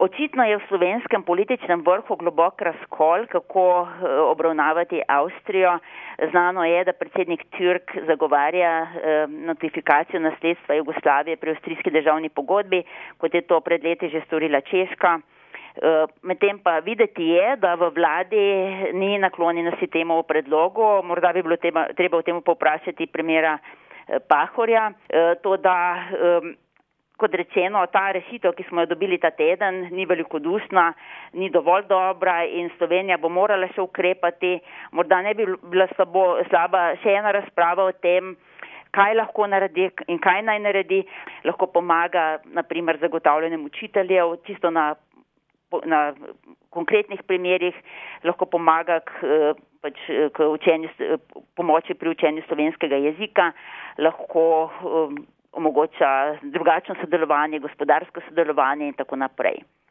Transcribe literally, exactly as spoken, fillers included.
Očitno je v slovenskem političnem vrhu globok razkol, kako obravnavati Avstrijo. Znano je, da predsednik Türk zagovarja notifikacijo nasledstva Jugoslavije pri avstrijski državni pogodbi, kot je to pred leti že storila Češka. Medtem pa videti je, da v vladi ni naklonjenosti temu predlogu. Morda bi bilo treba, treba o temu povprašati primera Pahorja. To, da kot rečeno, ta rešitev, ki smo jo dobili ta teden, ni velikodušna, ni dovolj dobra in Slovenija bo morala še ukrepati. Morda ne bi bila slabo, slaba še ena razprava o tem, kaj lahko naredi in kaj naj naredi. Lahko pomaga, na primer, zagotavljanjem učiteljev, čisto na, na konkretnih primerih, lahko pomaga k, pač, k učenju, pomoči pri učenju slovenskega jezika, lahko um, omogoča drugačno sodelovanje, gospodarsko sodelovanje in tako naprej.